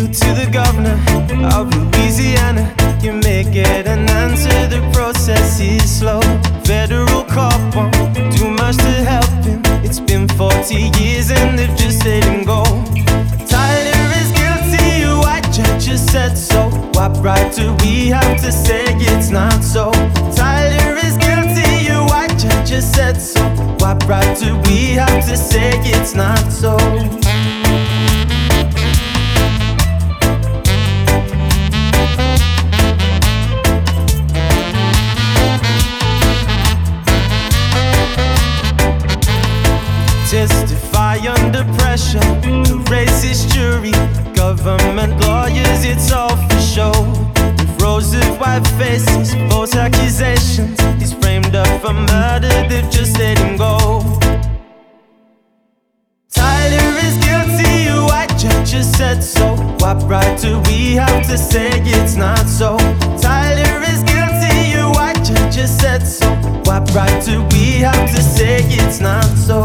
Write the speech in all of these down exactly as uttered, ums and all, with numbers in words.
you to the governor of Louisiana. You may get an answer, the process is slow. Federal cop won't do much to help him. It's been forty years and they've just let him go. Tyler is guilty, a white judge has said so. What right do we have to say it's not so? Tyler is guilty, a white judge has said so. What right do we have to say it's not so? Testify under pressure, the racist jury, government lawyers, it's all for show. With rows of white faces, false accusations, he's framed up for murder, they've just let him go. Tyler is guilty, a white judge has said so. What right do we have to say it's not so? Tyler is guilty, a white judge has said so. What right do we have to say it's not so?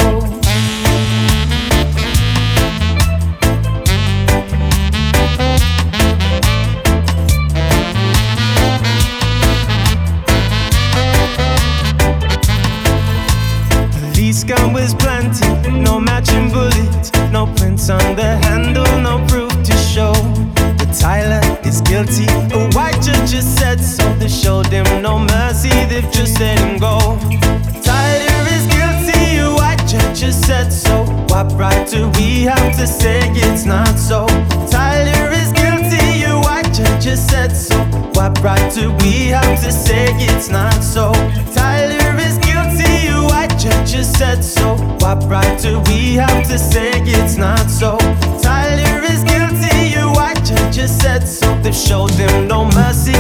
Police gun was plenty, no matching bullets, no prints on the handle, no proof to show. But Tyler is guilty, a white judge just said so. They showed him no mercy, they've just let him go. Tyler is guilty, a white judge just said so. What right do we have to say it's not so? Tyler is guilty, a white judge just said so. What right do we have to say it's not so? Tyler is guilty, a white judge just said so. What right do we have to say it's not so? Tyler is guilty, a white judge just said so. They showed him no mercy,